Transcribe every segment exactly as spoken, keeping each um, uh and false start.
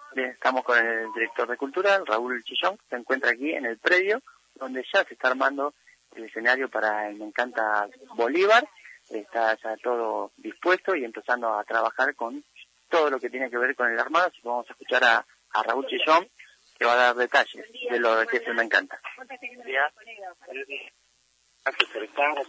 Bien, estamos con el director de Cultura, Raúl Chillón, que se encuentra aquí en el predio, donde ya se está armando el escenario para el Me Encanta Bolívar. Está ya todo dispuesto y empezando a trabajar con todo lo que tiene que ver con el armado. Así que vamos a escuchar a, a Raúl Chillón, que va a dar detalles de lo que es el Me Encanta. Buenos días. Gracias por estar.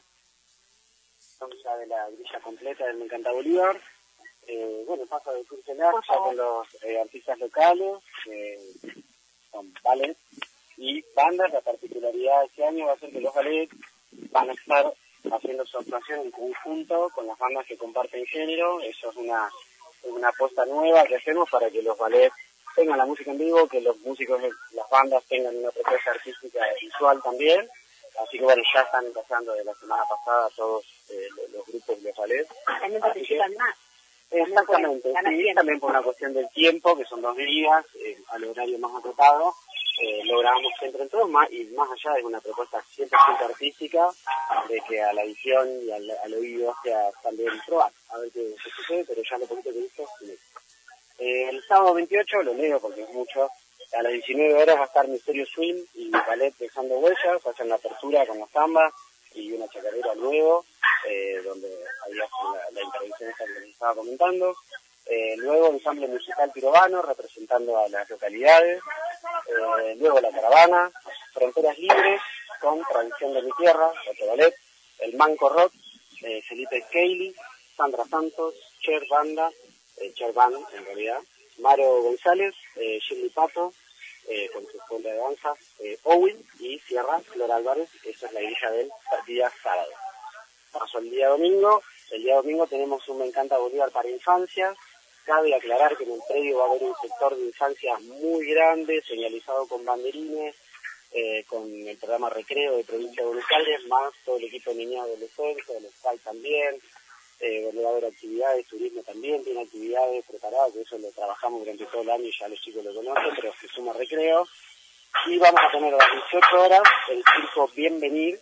Estamos ya de la grilla completa del Me Encanta Bolívar. Eh, bueno, paso de curselar ya con los eh, artistas locales, eh, con ballet y bandas. La particularidad de este año va a ser que los ballet van a estar haciendo su actuación en conjunto con las bandas que comparten género. Eso es una, una apuesta nueva que hacemos para que los ballet tengan la música en vivo, que los músicos de las bandas tengan una propuesta artística y visual también. Así que bueno, ya están empezando de la semana pasada todos eh, los, los grupos de ballet. También participan más. Exactamente, sí, también por una cuestión del tiempo, que son dos días, eh, al horario más acotado, eh, logramos que entren todos, más, y más allá de una propuesta cien por ciento artística, de que a la edición y al, al oído sea también probar, a ver qué, qué sucede, pero ya lo poquito que he visto, sí. Eh, el sábado veintiocho, lo leo porque es mucho, a las diecinueve horas va a estar Misterio Swing y Ballet Dejando Huellas, hacen la apertura con la samba y una chacarera luego, eh, donde había la, la intervención esta que les estaba comentando. Eh, luego ensamble musical pirobano representando a las localidades. Eh, luego la caravana, Fronteras Libres con Tradición de mi Tierra, otro ballet. El Manco Rock, eh, Felipe Cayley, Sandra Santos, Cher Banda, eh, Cher Band en realidad, Maro González, eh, Shirley Pato, eh, con su escuela de danza, eh, Owen y Sierra Flor Álvarez. Esa es la grilla del día sábado. Paso el día domingo. El día domingo tenemos un Me Encanta Bolívar para infancia. Cabe aclarar que en el predio va a haber un sector de infancia muy grande, señalizado con banderines, eh, con el programa Recreo de Provincia de Buenos Aires, más todo el equipo de niña y adolescencia, el S C A I también, eh, donde va a haber actividades, turismo también, tiene actividades preparadas, que eso lo trabajamos durante todo el año y ya los chicos lo conocen, pero se suma Recreo. Y vamos a tener a las dieciocho horas el circo Bienvenir,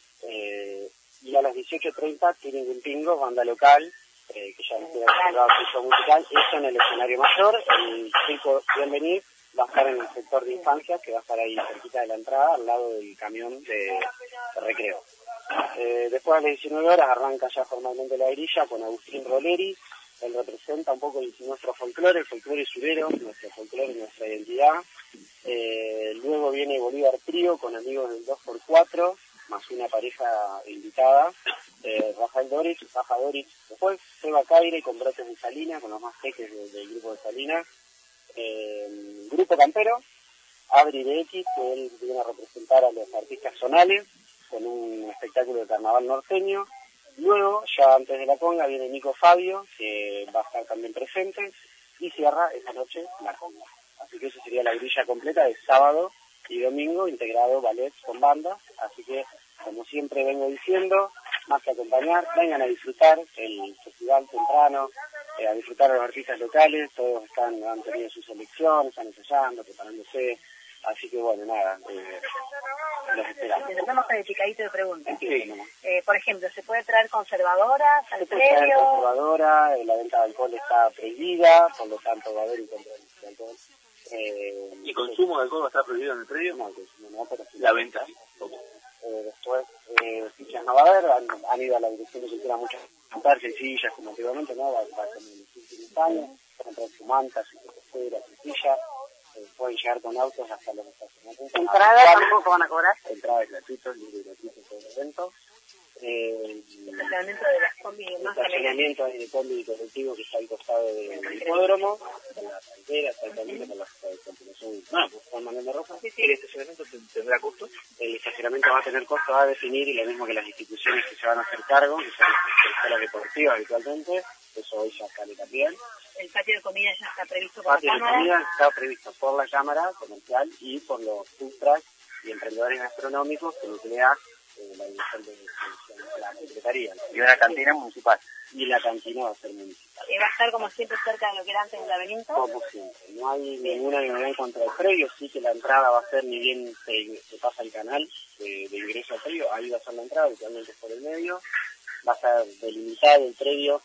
eh, y a las dieciocho treinta tienen un pingo, banda local, eh, que ya les queda cerrado el show musical. Eso en el escenario mayor. El circo Bienvenir va a estar en el sector de infancia, que va a estar ahí cerquita de la entrada, al lado del camión de, de Recreo. Eh, después a las diecinueve horas arranca ya formalmente la grilla con Agustín Roleri. Él representa un poco nuestro folclore, el folclore surero, nuestro folclore, nuestra identidad. Eh, luego viene Bolívar Trío con amigos del dos por cuatro, más una pareja invitada, eh, Rafael Dorich, Rafa Dorich, después Seba Caire con Brotes de Salina, con los más peques del, del grupo de Salina, eh, Grupo Campero, Abri de X, que él viene a representar a los artistas zonales, con un espectáculo de carnaval norteño. Luego, ya antes de la conga, viene Nico Fabio, que va a estar también presente, y cierra esa noche la conga. Así que esa sería la grilla completa de sábado y domingo, integrado ballet con bandas. Así que, como siempre vengo diciendo, más que acompañar, vengan a disfrutar el festival temprano, eh, a disfrutar a los artistas locales. Todos están han tenido sus elecciones, están ensayando, preparándose. Así que bueno, nada, eh, los esperamos. Les damos un picadito de preguntas. Sí, no. eh, por ejemplo, ¿se puede traer conservadoras al Se puede traer predio? conservadora, eh, la venta de alcohol está prohibida, por lo tanto va a haber un control de alcohol. Eh, ¿Y consumo de alcohol va a estar prohibido en el predio? No, el consumo no, pero sí. La venta. Okay. Eh, después, eh, fichas no va a haber, han, han ido a la Dirección de Cultura muchas montar sencillas como anteriormente, ¿no? Va, va con el simultáneo, pueden traer su manta, su costera, su silla, eh, pueden llegar con autos hasta los estacionamientos. ¿Entrada tampoco van a cobrar? Entrada es gratuito, libre y gratuito todo el evento. Eh, El estacionamiento de las combi el más estacionamiento de combi y colectivo que está al costado del hipódromo, con la tranquera, exactamente con la continuación. Ah, Juan Manuel de Rosa. ¿El estacionamiento tendrá costo? El estacionamiento va a tener costo, va a definir, y lo mismo que las instituciones que se van a hacer cargo, que son las escuelas deportivas habitualmente, eso hoy ya sale también. El patio de comida ya está previsto El por patio la de Cámara. comida está previsto por la Cámara Comercial y por los food trucks y emprendedores gastronómicos que nuclea eh, la dirección de, de, de la Secretaría. Y una cantina municipal. Y la cantina va a ser municipal. Eh, va a estar como siempre cerca de lo que era antes el laberinto. Como siempre, no hay ninguna novedad en cuanto al predio, sí que la entrada va a ser, ni bien se, se pasa el canal de, de ingreso al predio, ahí va a ser la entrada, habitualmente por el medio, va a estar delimitado el predio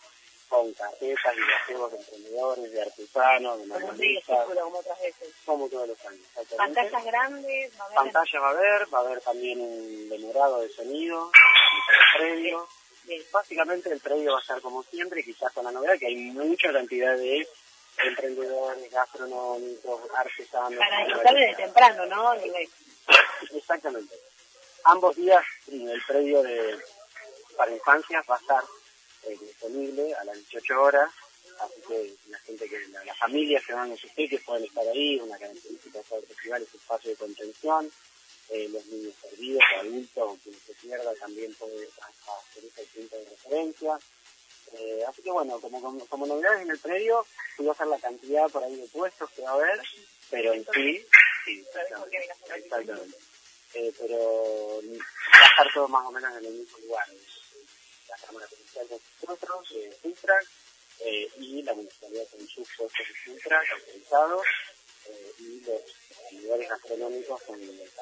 con carpetas y gazebos de emprendedores, de artesanos, de Como un río mayoristas, círculo, como otras veces. como todos los años. Pantallas grandes, va a haber... Pantallas va a haber, va a haber también un demorado de sonido, el predio. Bien. Básicamente el predio va a estar como siempre, quizás con la novedad que hay mucha cantidad de emprendedores, gastronómicos, artesanos. Para disfrutar desde temprano, ¿no? Nivel. Exactamente. Ambos días en el predio de para infancias va a estar eh, disponible a las dieciocho horas, así que la gente que la, las familias que van a sus peques pueden estar ahí, una característica del festival es espacio de contención, eh, los niños servidos, adultos, quien se pierda también puede hacer ese punto de referencia. Eh, así que bueno, como, como, como novedades en el predio, voy a hacer la cantidad por ahí de puestos que va a haber, pero en sí, sí, exactamente, exactamente. Eh, pero va a estar todo más o menos en el mismo lugar. La Cámara Provincial de nosotros, eh, Filtrac, eh, y la Municipalidad con sus puestos de Filtrac autorizados, eh, y los lugares gastronómicos con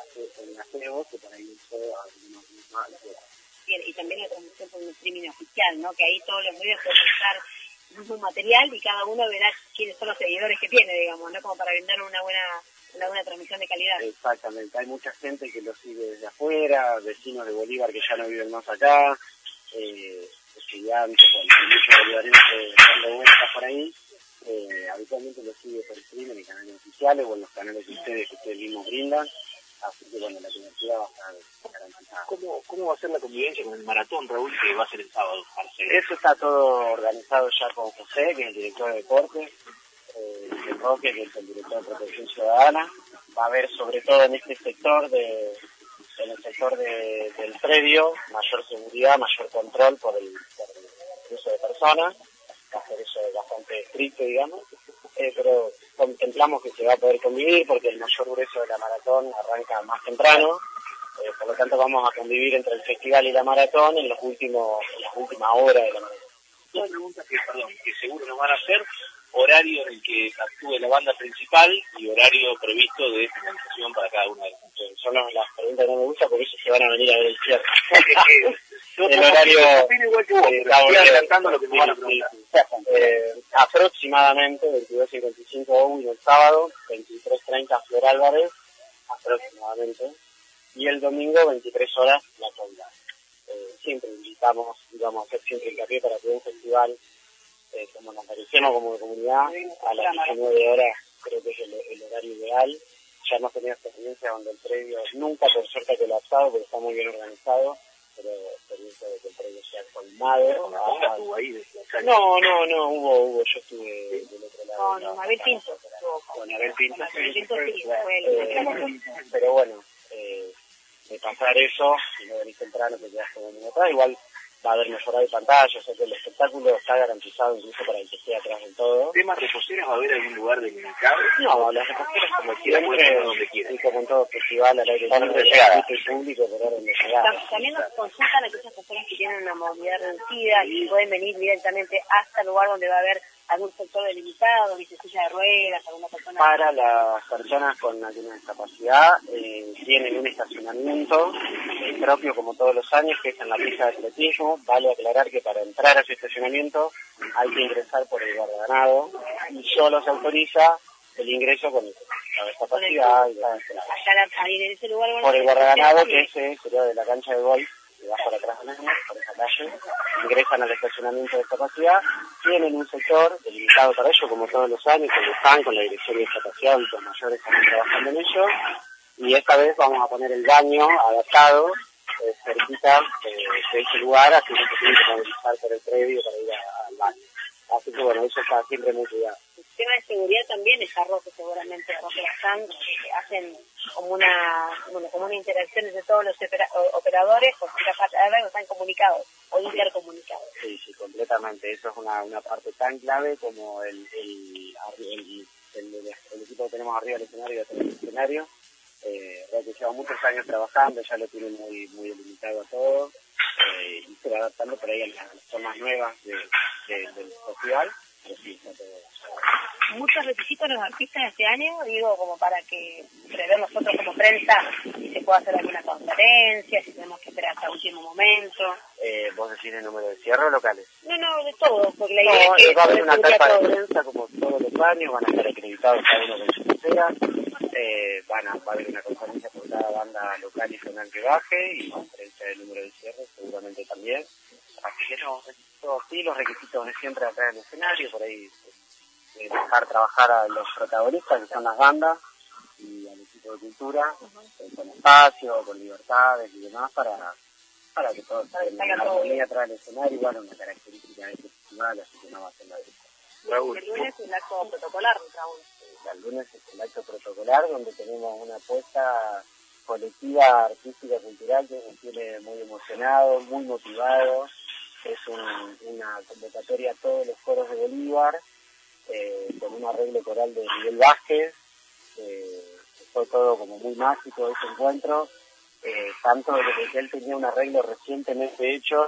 gaseos, que por ahí hizo algunos más. Bien, y también la transmisión por un streaming oficial, ¿no? Que ahí todos los medios pueden usar el mismo material y cada uno verá quiénes son los seguidores que tiene, digamos, ¿no? Como para brindar una buena una buena transmisión de calidad. Exactamente, hay mucha gente que lo sigue desde afuera, vecinos de Bolívar que ya no viven más acá, eh, estudiantes, bueno, muchos bolivarenses dando vueltas por ahí, eh, habitualmente lo sigue por streaming en canales oficiales o en los canales de ustedes que ustedes mismos brindan, así que bueno, la cobertura va a estar garantizada. ¿Cómo, ¿Cómo va a ser la convivencia con el maratón, Raúl, que va a ser el sábado? Eso está todo organizado ya con José, que es el director de deportes, eh, de Roque, que es el director de Protección Ciudadana. Va a haber sobre todo en este sector, de, en el sector de, del predio, mayor seguridad, mayor control por el, por el uso de personas. Va a ser eso bastante estricto, digamos, eh, pero contemplamos que se va a poder convivir porque el mayor grueso de la maratón arranca más temprano, eh, por lo tanto vamos a convivir entre el festival y la maratón en los últimos, en las últimas horas de la maratón. Dos preguntas que, perdón, que seguro nos van a hacer: horario en el que actúe la banda principal y horario previsto de finalización para cada una de las funciones. Son las preguntas que no me gustan porque ellos se van a venir a ver el cierre. El horario eh, estoy adelantando lo que me van a preguntar. Eh, aproximadamente veintidós cincuenta y cinco hoy el sábado, veintitrés treinta Flor Álvarez, aproximadamente, y el domingo veintitrés horas la actualidad. Eh, siempre invitamos, digamos, a hacer siempre hincapié para que un festival, eh, como nos merecemos como comunidad, a las diecinueve horas creo que es el, el horario ideal. Ya hemos tenido experiencia donde el predio nunca por suerte ha colapsado porque está muy bien organizado, pero experiencia de que el predio sea colmado. No, no, no, hubo, hubo, yo estuve del otro lado. Con no, Abel Pinto. Con Abel Pinto. Con Abel Pinto sí, fue el... Eh, pero bueno, eh, de pasar eso, si no venís temprano te quedás como un atrás, igual va a haber mejorado de pantalla, o sea que el espectáculo está garantizado incluso para el que esté atrás del todo. ¿Temas reposteras va a haber algún lugar delimitado? No, las reposteras como siempre, donde quiera. Y como en todo festival, al aire libre, gratuito y público, por orden de llegada. También nos consultan a aquellas personas que tienen una movilidad reducida y pueden venir directamente hasta el lugar donde va a haber algún sector delimitado, dice silla de ruedas, alguna persona... Para las personas con alguna discapacidad, eh, tienen un estacionamiento eh, propio como todos los años, que es en la pista de atletismo. Vale aclarar que para entrar a ese estacionamiento hay que ingresar por el guardaganado y solo se autoriza el ingreso con la discapacidad. Y la, allá ahí en ese lugar... por el guardaganado, que ese sería de la cancha de golf, que va por atrás mismo, por esa calle, ingresan al estacionamiento de discapacidad, tienen un sector delimitado para ello, como todos los años, que están con la dirección de discapacidad, y los mayores están trabajando en ello, y esta vez vamos a poner el baño adaptado, eh, cerquita eh, de ese lugar, así que se tienen que movilizar por el predio para ir a, al baño. Así que bueno, eso está siempre muy cuidado. El tema de seguridad también es Roque, seguramente Roque Bazán, eh, hacen como una, bueno, como una interacción entre todos los opera, operadores, porque la parte de verdad están comunicados o intercomunicados. Sí, sí, completamente. Eso es una, una parte tan clave como el, el, el, el, el, el equipo que tenemos arriba del escenario y atrás del escenario. Eh, que lleva muchos años trabajando, ya lo tiene muy muy delimitado a todo, eh, y se va adaptando por ahí a las formas nuevas de, de, del festival. Pero sí, está todo. Muchos requisitos los artistas de este año, digo, como para que prever nosotros como prensa si se puede hacer alguna conferencia, si tenemos que esperar hasta último momento. Eh, ¿Vos decís el número de cierre o locales? No, no, no, de todo, porque la No, idea es que va a haber una carpa de todo. prensa como todos los años, van a estar acreditados cada uno con su pulsera, eh, van a, va a haber una conferencia por cada banda local y zonal que baje, y conferencia del número de cierre seguramente también. Así que no, todo sí, los requisitos de siempre atrás del escenario, por ahí eh, dejar trabajar a los protagonistas, que son las bandas, y al equipo de cultura, eh, con espacio, con libertades y demás, para, para que todos estén en armonía atrás del escenario, igual una característica de este festival, así que no va a ser la de Raúl. El lunes es el acto protocolar, Raúl. El lunes es el acto protocolar, donde tenemos una apuesta colectiva, artística, cultural, que nos tiene muy emocionados, muy motivados. Es un, una convocatoria a todos los coros de Bolívar, eh, con un arreglo coral de Miguel Vázquez. Eh, fue todo como muy mágico ese encuentro, eh, tanto de que él tenía un arreglo recientemente hecho,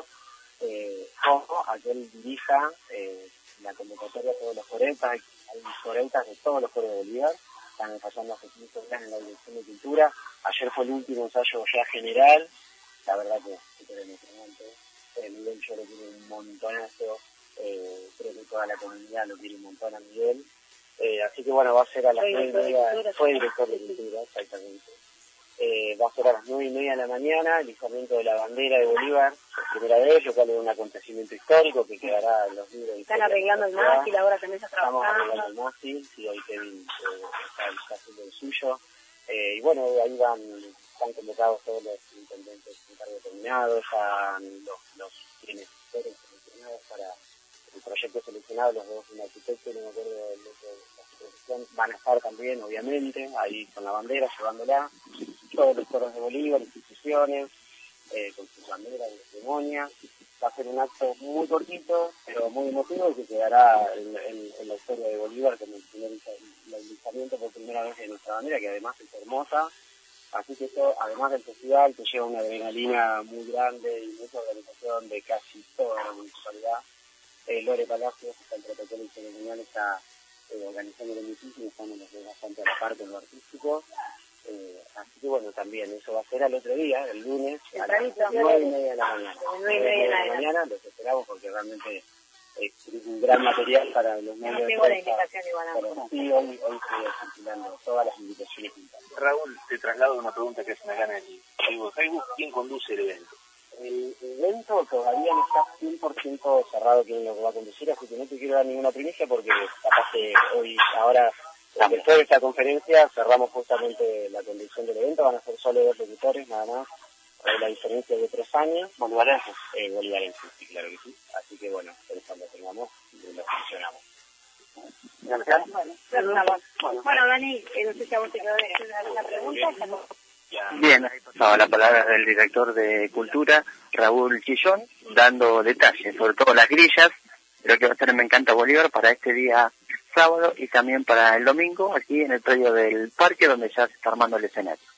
eh, como a que él dirija eh, la convocatoria a todos los coretas. Hay, hay coretas de todos los coros de Bolívar, están ensayando hace quince días en la Dirección de Cultura. Ayer fue el último ensayo ya general, la verdad que es súper emocionante. Eh, Miguel yo lo quiero un montonazo, eh, creo que toda la comunidad lo quiere un montón a Miguel. Eh, así que bueno, va a ser a las nueve y media, fue director de cultura, exactamente. Eh, va a ser a las nueve y media de la mañana, el izamiento de la bandera de Bolívar, por primera vez, lo cual es un acontecimiento histórico que quedará en los libros. Están arreglando el mástil, ahora también está trabajando. Estamos arreglando el mástil, sí, hoy Kevin eh, está, está haciendo el suyo. Eh, y bueno, ahí van, están convocados todos los intendentes en cargo determinado, están los, los bienes históricos seleccionados para el proyecto seleccionado, los dos, un arquitecto, no me acuerdo del otro, la supervisión, van a estar también, obviamente, ahí con la bandera, llevándola, todos los coros de Bolívar, instituciones, eh, con sus banderas de ceremonia. Va a ser un acto muy cortito, pero muy emotivo, que quedará en, en, en la historia de Bolívar como el primer izamiento por primera vez de nuestra bandera, que además es hermosa. Así que esto, además del festival, que lleva una adrenalina muy grande y mucha organización de casi toda la municipalidad. Eh, Lore Palacios, está el protocolo y ceremonial, está eh, organizándolo muchísimo, estamos los dos bastante a la parte en lo artístico. Eh, así que bueno, también eso va a ser al otro día, el lunes, a las nueve y media de la mañana. nueve y media de la mañana, los esperamos porque realmente eh, es un gran material para los medios de prensa. Pero sí, hoy, hoy estoy circulando todas las invitaciones juntas. Raúl, te traslado una pregunta que es una gana en el vivo de Facebook. ¿Quién conduce el evento? El evento todavía no está cien por ciento cerrado quién lo va a conducir, así que no te quiero dar ninguna primicia porque capaz que hoy, ahora, después de esta conferencia, cerramos justamente la conducción del evento. Van a ser solo dos locutores, nada más, por la diferencia de tres años. ¿Bolivarenses? Eh, bolivarenses, sí, claro que sí. Así que bueno, cuando tengamos, lo funcionamos. Bueno, bueno, bueno, Dani, eh, no sé si a vos te quedó alguna pregunta. Bien, ahí pasaba la palabra del director de Cultura, Raúl Chillón, dando detalles sobre todo las grillas, lo que va a estar en Me Encanta Bolívar para este día sábado y también para el domingo, aquí en el predio del parque donde ya se está armando el escenario.